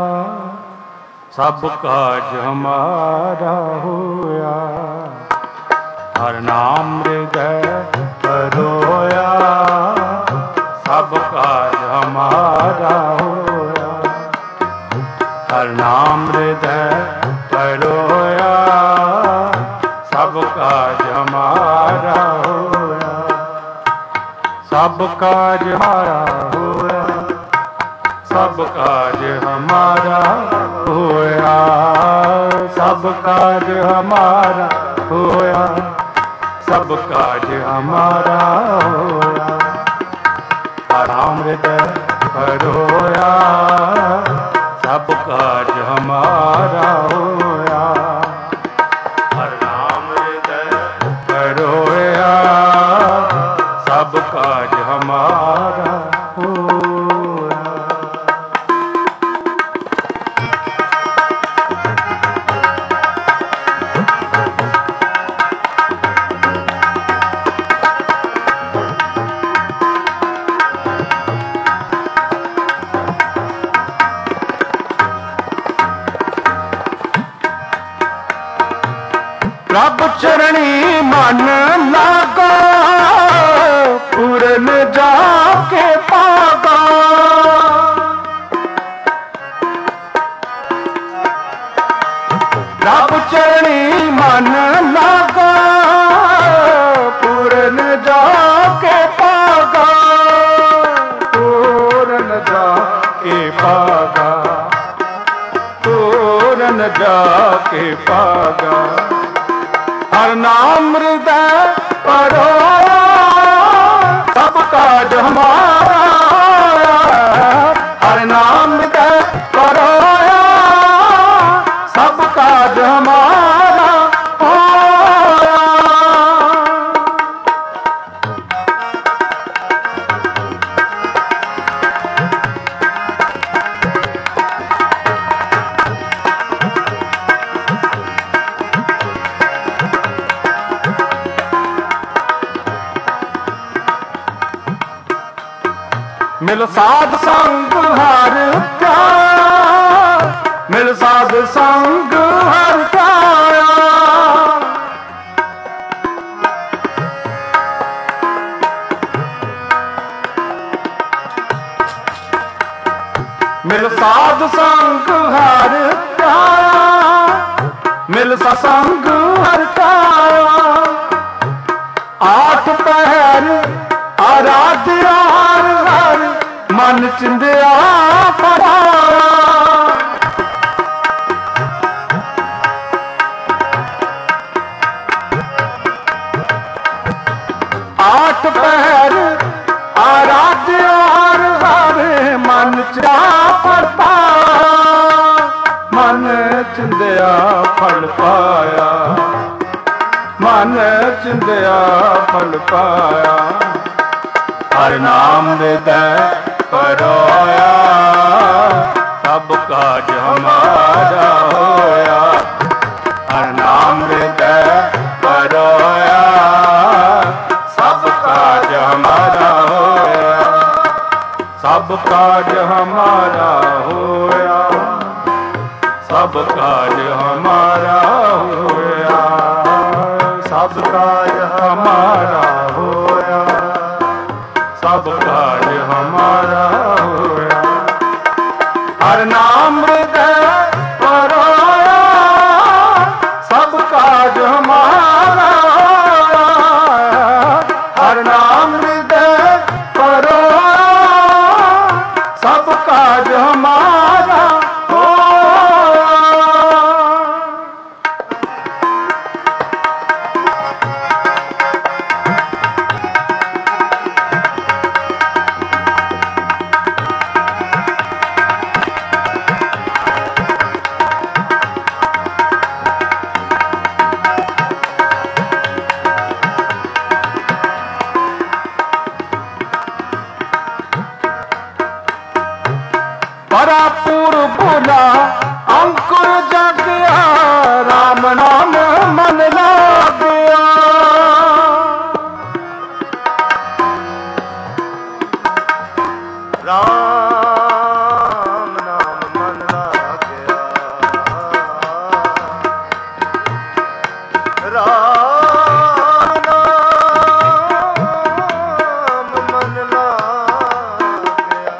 ਸਭ ਕਾਜ ਹਮਾਰਾ ਹੋਇਆ। ਹਰ ਨਾਮ ਹਿਰਦੈ ਪਰੋਇਆ, ਸਭ ਕਾਜ ਹਮਾਰਾ ਹੋਇਆ। ਹਰ ਨਾਮ ਹਿਰਦੈ ਪਰੋਇਆ, ਸਭ ਕਾਜ ਹਮਾਰਾ ਹੋਇਆ। ਸਭ ਕਾਜ ਹਮਾਰਾ ਹੋਇਆ, ਸਭ ਕਾਜ ਹਮਾਰਾ ਹੋਇਆ। ਸਭ ਕਾਜ ਹਮਾਰਾ ਹੋਇਆ, ਸਭ ਕਾਜ ਹਮਾਰਾ ਹੋਇਆ। ਹਰ ਨਾਮ ਹਿਰਦੈ ਪਰੋਇਆ, ਸਭ ਕਾਜ ਹਮਾਰਾ ਹੋਇਆ। ਹਰ ਨਾਮ ਹਿਰਦੈ ਪਰੋਇਆ, ਸਭ ਕਾਜ ਹਮਾਰਾ ਹੋਇਆ। ਪ੍ਰਭ ਚਰਣੀ ਮਨ ਲਾਗਾ, ਪੂਰਨ ਜਾ ਕੇ ਪਾਗਾ। ਪ੍ਰਭ ਚਰਣੀ ਮਨ ਲਾਗਾ, ਪੂਰਨ ਜਾ ਕੇ ਪਾਗਾ। ਪੂਰਨ ਜਾ ਕੇ ਪਾਗਾ, ਪੂਰਨ ਜਾ ਕੇ ਪਾਗਾ। ਹਰ ਨਾਮ ਹਿਰਦੈ ਪਰੋਇਆ, ਸਭ ਕਾਜ ਹਮਾਰਾ। ਹਰ ਨਾਮ ਹਿਰਦੈ ਪਰੋਇਆ, ਸਭ ਕਾਜ ਹਮਾਰਾ ਹੋਇਆ। ਮਿਲ ਸਾਧ ਸੰਗ ਹਰ ਪਿਆਰ, ਮਿਲ ਸਾਧ ਸੰਗ ਹਰ ਪਿਆਰ। ਮਿਲ ਸਾਧ ਸੰਗ ਹਰ ਪਿਆਰ, ਮਿਲ ਸੰਗ ਹਰ ਪਿਆਰ। ਆਠ ਪਹਿਰ ਆਰਾਧਿਆ ਹਰ, ਮਨ ਚਿੰਦਿਆ ਫਰਾਇਆ। ਆਠ ਪਹਿਰ ਆਰਾਧਿਆ ਹਰ, ਮਨ ਚਿੰਦਿਆ ਫਲ ਪਾਇਆ। ਮਨ ਚਿੰਦਿਆ ਫਲ ਪਾਇਆ, ਮਨ ਚਿੰਦਿਆ ਫਲ ਪਾਇਆ। ਹਰ ਨਾਮ ਹਿਰਦੈ ਪਰੋਇਆ, ਸਭ ਕਾਜ ਹਮਾਰਾ ਹੋਇਆ। ਹਰ ਨਾਮ ਹਿਰਦੈ ਪਰੋਇਆ, ਸਭ ਕਾਜ ਹਮਾਰਾ ਹੋਇਆ। ਸਭ ਕਾਜ ਹਮਾਰਾ ਹੋਇਆ, ਸਭ ਕਾਜ ਹਮਾਰਾ ਹੋਇਆ। ਸਭ ਕਾਜ ਹਮਾਰਾ ਹੋਇਆ, ਸਭ ਕਾਜ ਹਮਾਰਾ ਹੋਇਆ। ਹਰ ਨਾਮ ਹਿਰਦੈ ਪਰੋਇਆ, ਸਭ ਕਾਜ ਹਮਾਰਾ ਹੋਇਆ। ਹਰ ਨਾਮ ਹਿਰਦੈ ਪਰੋਇਆ, ਸਭ ਕਾਜ ਹਮਾਰਾ ਹੋਇਆ। ਰਾਮ ਨਾਮ ਮਨ ਲਾਗਿਆ, ਰਾਮ ਨਾਮ ਮਨ ਲਾਗਿਆ,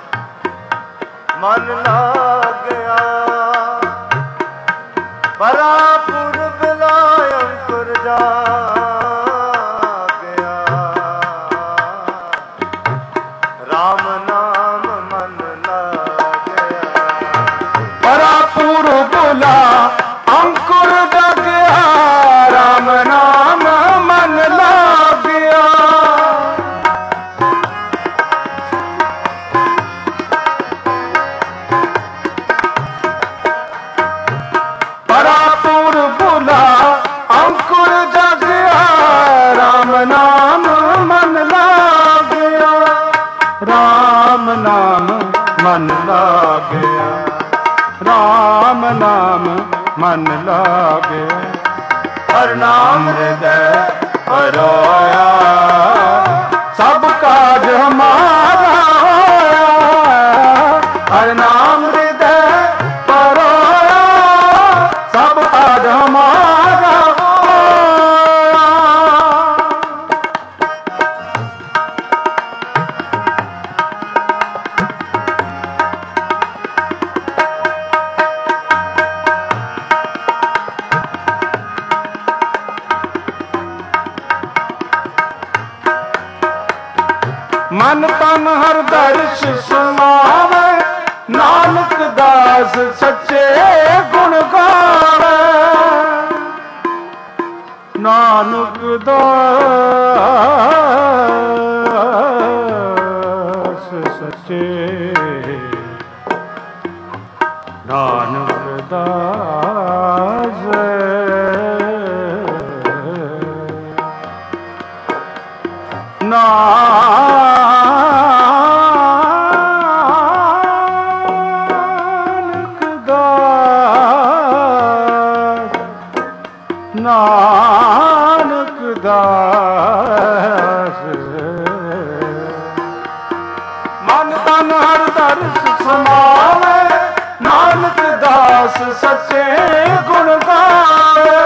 ਮਨ ਲਾਗਿਆ। ਬੜਾ ਪੁਰਬ ਲਾਇ ਅੰਕੁਰ ਜਾਗਿਆ, ਰਾਮ ਨਾਮ ਮਨ ਲਾਗਿਆ। ਬੜਾ ਪੁਰਬ ਲਾਇ ਅੰਕੁਰ ਜਾਗਿਆ, ਰਾਮ ਨਾਮ ਮਨ ਲਾਗਿਆ। ਬੜਾ ਪੁਰਬ ਲਾਇ ਅੰਕੁਰ ਜਾਗਿਆ, ਰਾਮ ਨਾਮ ਮਨ ਲਾਗਿਆ, ਰਾਮ ਨਾਮ ਮਨ ਲਾਗਿਆ, ਰਾਮ ਨਾਮ ਮਨ ਲਾਗਿਆ। ਹਰ ਨਾਮ ਹਿਰਦੈ ਪਰੋਇਆ, ਸਭ ਕਾਜ ਹਮਾਰਾ ਹੋਇਆ। ਹਰ ਨਾਮ ਹਿਰਦੈ ਪਰੋਇਆ, ਸਭ ਕਾਜ ਹਮਾਰਾ ਹੋਇਆ। ਮਨ ਤਨ ਹਰ ਦਰਸ਼ ਸਮਾਵੇ, ਨਾਨਕ ਦਾਸ ਸੱਚੇ ਗੁਣ ਗਾਵੇ। ਨਾਨਕ ਦਾਸ ਸੱਚੇ, ਨਾਨਕ ਦਾਸ ਨਾਨਕ ਦਾਸ, ਨਾਨਕ ਦਾਸ। ਮਨ ਤਨ ਹਰ ਦਰਸ ਸਮਾਵੇ, ਨਾਨਕ ਦਾਸ ਸੱਚੇ ਗੁਣ ਗਾਵੇ।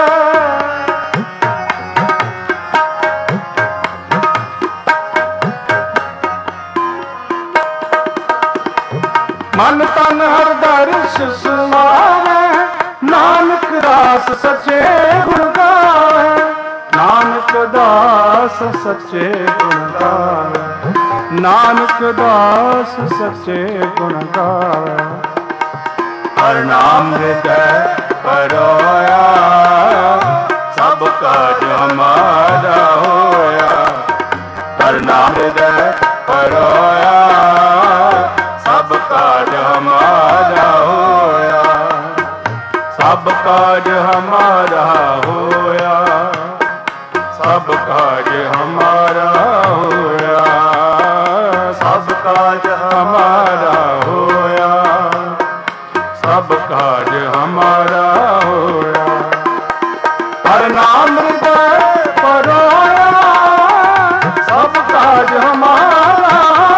ਮਨ ਤਨ ਹਰ ਦਰਸ ਸਮਾਵੇ, ਨਾਨਕ ਦਾਸ ਸੱਚੇ ਗੁਣ ਗਾਵੇ। ਨਾਨਕ ਦਾਸ ਸੱਚੇ ਗੁਣ ਗਾਵੇ, ਨਾਨਕ ਦਾਸ ਸੱਚੇ ਗੁਣ ਗਾਵੇ। ਹਰ ਨਾਮ ਹਿਰਦੈ ਪਰੋਇਆ, ਸਭ ਕਾਜ ਹਮਾਰਾ ਹੋਇਆ। ਹਰ ਨਾਮ ਹਿਰਦੈ ਪਰੋਇਆ, ਸਭ ਕਾਜ ਹਮਾਰਾ ਹੋਇਆ। ਸਭ ਕਾਜ ਹਮਾਰਾ ਹੋਇਆ, ਸਭ ਕਾਜ ਹਮਾਰਾ ਹੋਇਆ। ਸਭ ਕਾਜ ਹਮਾਰਾ ਹੋਇਆ, ਸਭ ਕਾਜ ਹਮਾਰਾ ਹੋਇਆ। ਹਰ ਨਾਮ ਹਿਰਦੈ ਪਰੋਇਆ, ਸਭ ਕਾਜ ਹਮਾਰਾ।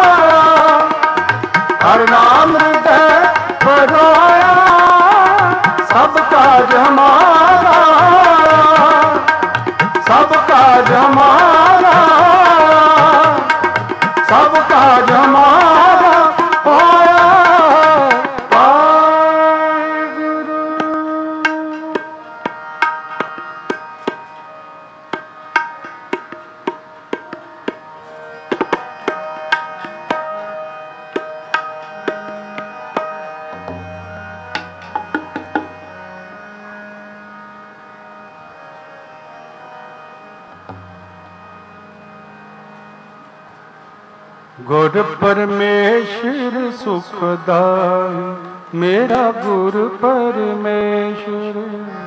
ਹਰ ਨਾਮ ਹਿਰਦੈ ਪਰੋਇਆ, ਸਭ ਕਾਜ ਹਮਾਰਾ। ਸਭ ਕਾਜ ਹਮਾਰਾ, ਸਭ ਕਾਜ ਹਮਾਰਾ ਹੋਇਆ। ਵਾਹਿਗੁਰੂ। ਗੁਰ ਪਰਮੇਸ਼ਰ ਸੁਖ ਦਾਇ, ਮੇਰਾ ਗੁਰ ਪਰਮੇਸ਼ਰ।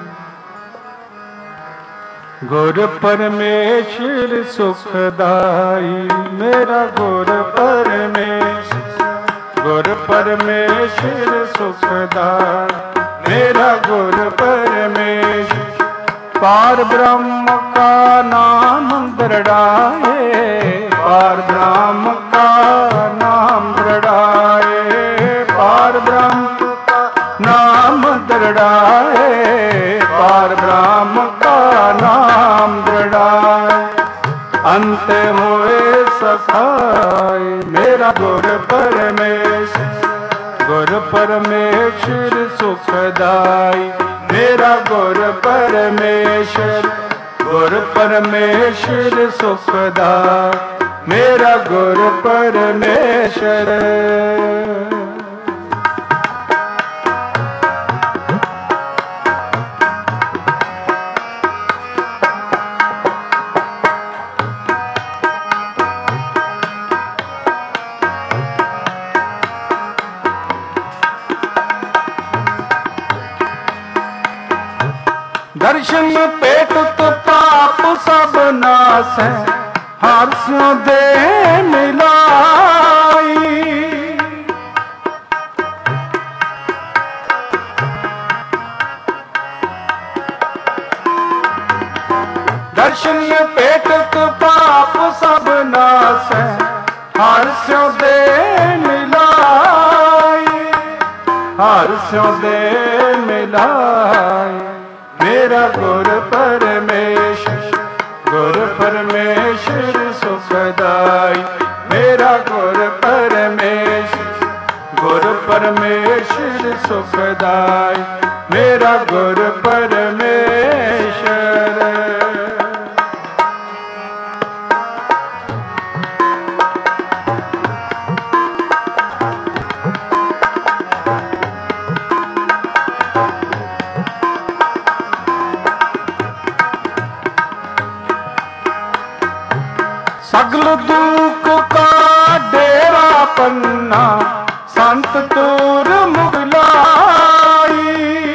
ਗੁਰ ਪਰਮੇਸ਼ਰ ਸੁਖ ਦਾਇ, ਮੇਰਾ ਗੁਰ ਪਰਮੇਸ਼ਰ। ਗੁਰ ਪਰਮੇਸ਼ਰ ਸੁਖ ਦਾਇ, ਮੇਰਾ ਗੁਰ ਪਰਮੇਸ਼ਰ। पार ब्रह्म का नाम दृढ़ाए, पार ब्रह्म का नाम दृढ़ाए। अंत होए सखाई मेरा गुर परमेश। गुर परमेश्वर सुखदाई मेरा गुर परमेश्वर। गुर परमेश्वर सुखदाई मेरा गुर परमेश्वर। दर्शन पेट तो पाप सब नास है हर स्यों दे मिलाई। दर्शन पेट तो पाप सब नास है हर स्यों दे मिलाई। हर स्यों दे मिलाई मेरा गुर परमेश्वर। गुर परमेश्वर सुखदाई मेरा गुर परमेश्वर। गुर परमेश्वर सुखदाई मेरा गुर परमेश्वर। सगल दुख का डेरा पन्ना संत तूर मुगलाई।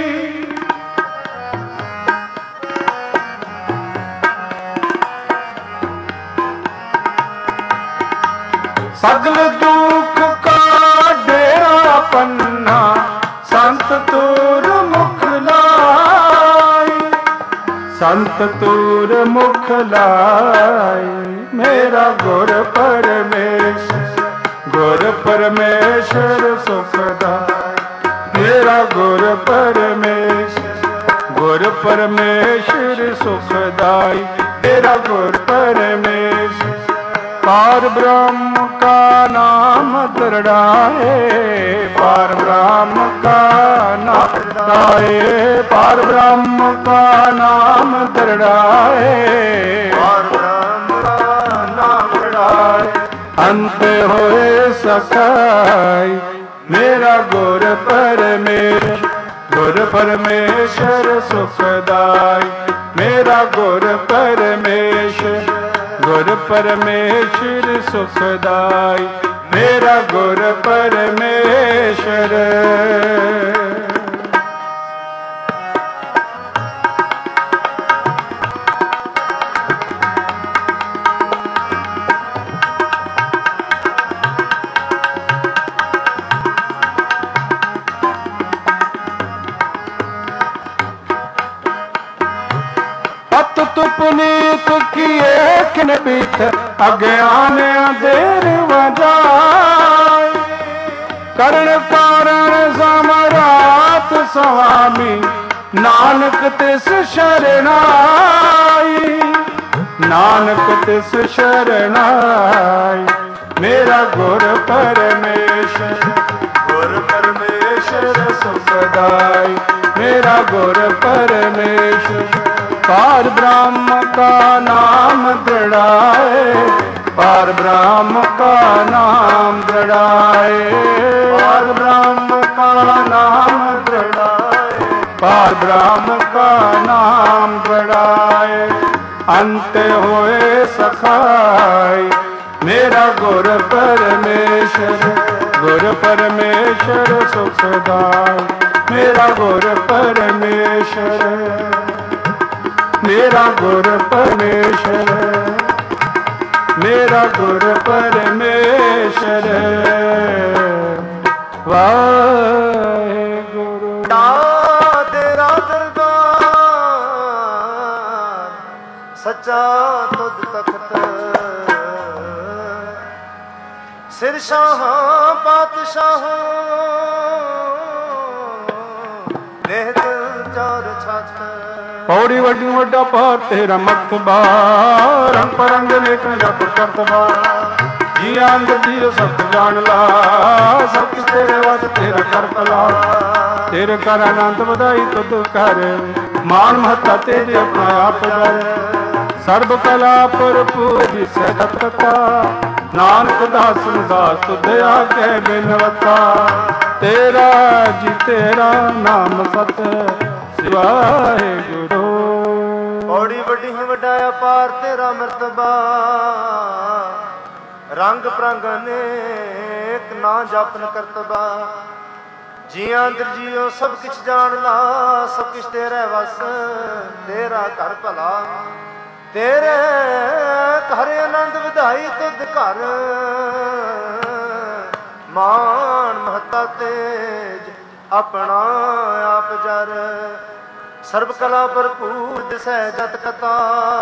सगल दुख का डेरा पन्ना संत तूर मुखलाई। संत तूर मुखलाई मेरा गुर परमेश्वर। गुर परमेश्वर सुखदाई मेरा गुर परमेश्वर। गुर परमेश्वर सुखदाई मेरा गुर परमेश्वर। पार ब्रह्म का नाम दृढ़ाए। पार ब्रह्म का नाम दृढ़ाए। पार ब्रह्म का नाम दृढ़ाए। पार ब्रह्म का नाम दृढ़ाए अंत होए सखाई मेरा गुर परमेश्वर। गुर परमेश्वर सुखदाई मेरा गुर परमेश्वर। गुर परमेश्वर सुखदाई मेरा गुर परमेश्वर। पुनीत किए किन बीत अज्ञान अंधेर वजाए। करण कारण समरात स्वामी नानक तिस शरणाई। नानक तिस शरणाई मेरा गुर परमेश्वर। गुर परमेश्वर सुखदाई मेरा गुर परमेश्वर। पार ब्रह्म का नाम दृढ़ाए। पार ब्रह्म का नाम दृढ़ाए। पार ब्रह्म का नाम दृढ़ाए। पार ब्रह्म का नाम दृढ़ाए अंत होए सखाई मेरा गुर परमेश्वर। गुर परमेश्वर सुखदाई मेरा गुर परमेश्वर। मेरा गुर परमेश्वर। मेरा गुर परमेश्वर। वाहेगुरु। तेरा दरबार सच्चा तुद तख्त। सिर शाहां पातशाहों नेह दिल चार छत। ਪੌੜੀ ਵੱਡੀ ਵੱਡਾ ਭਾਰ ਤੇਰਾ ਮਕਤਬਾ, ਰੰਗ ਪਰੰਗ ਨੇਕ ਜਪ ਕਰਤਬਾ। ਜੀ ਅੰਗ ਜੀਉ ਸਭ ਜਾਣ ਲਾ, ਸਭ ਕਿਛ ਤੇਰੇ ਵਸ ਤੇਰਾ ਕਰ ਭਲਾ। ਤੇਰੇ ਕਰ ਆਨੰਦ ਵਧਾਈ ਤੁਧ ਕਰ, ਮਾਨ ਮਹੱਤਾ ਤੇਜ ਆਪਣਾ ਆਪ ਦਰ। ਸਰਬ ਕਲਾ ਭਰਪੂਰ ਜਿਸੈ ਤਤ ਕਥਾ, ਨਾਨਕ ਦਾਸਨ ਦਾਸ ਤੁਧ ਆਗੇ ਬਿਨਵਤਾ। ਤੇਰਾ ਜੀ ਤੇਰਾ ਨਾਮ ਸਤ ਵਾਹਿਗੁਰੂ। ਪੌੜੀ ਵੱਡੀ ਹੈ ਵੱਡਾ ਅਪਾਰ ਤੇਰਾ ਮਰਤਬਾ, ਰੰਗ ਪ੍ਰੰਗ ਅਨੇਕ ਨਾ ਜਾਪਨ ਕਰਤਬਾ। ਜੀਆਂ ਅੰਦਰ ਜੀਓ ਸਭ ਕਿਛ ਜਾਣ ਲਾ, ਸਭ ਕਿਛ ਤੇਰੇ ਵਸ ਤੇਰਾ ਕਰ ਭਲਾ। ਤੇਰੇ ਘਰ ਆਨੰਦ ਵਧਾਈ ਤੁਧ ਘਰ, ਮਾਨ ਮਹੱਤਾ ਤੇਜ ਆਪਣਾ ਆਪ ਜਰ। ਸਰਬ ਕਲਾ ਭਰਪੂਰ ਦਿਸੈ ਜਤ ਕਥਾ,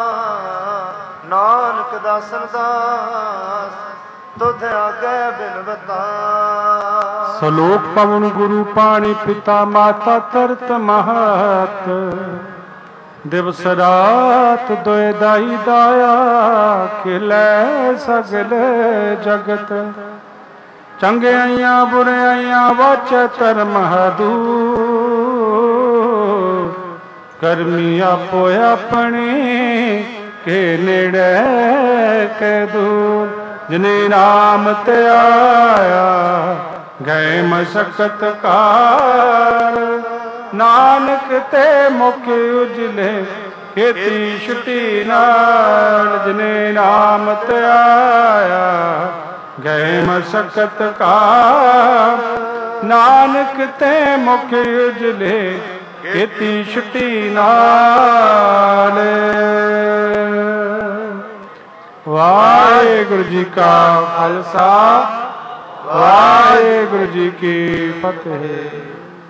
ਨਾਨਕ ਦਾਸਨ ਦਾਸ ਤੁਧ ਆਗੇ ਬਿਨਵਤਾ। ਸਲੋਕ ਪਵਨ ਗੁਰੂ ਪਾਣੀ ਪਿਤਾ ਮਾਤਾ ਤਰਤ ਮਹਤ, ਦਿਵਸ ਰਾਤ ਦੋਇ ਦਾਈ ਦਾਇਆ। ਖਿਲੈ ਸਗਲ ਜਗਤ, ਚੰਗਿਆਈਆਂ ਬੁਰਿਆਈਆਂ ਵਾਚੈ ਧਰਮ ਹਦੂਰ। ਕਰਮੀ ਆਪੋ ਆਪਣੇ, ਕੇ ਨੇੜੇ ਕੇ ਦੂਰ। ਜਿਨੇ ਨਾਮ ਤੇ ਆਇਆ, ਗਏ ਮਸਕਤ ਕਾਰ। ਨਾਨਕ ਤੇ ਮੁਖ ਉਜਲੇ, ਖੇਤੀ ਛੁਟੀ ਨਾਲ। ਜਿਨੇ ਨਾਮ ਤੇ ਆਇਆ, ਗਏ ਮਸਕਤ ਕਾਰ। ਨਾਨਕ ਤੇ ਮੁਖ ਉਜਲੇ, ਖੇਤੀ ਛੁਟੀ ਨਾਲ। ਵਾਹਿਗੁਰੂ ਜੀ ਕਾ ਖਾਲਸਾ, ਵਾਹਿਗੁਰੂ ਜੀ ਕੀ ਫਤਿਹ।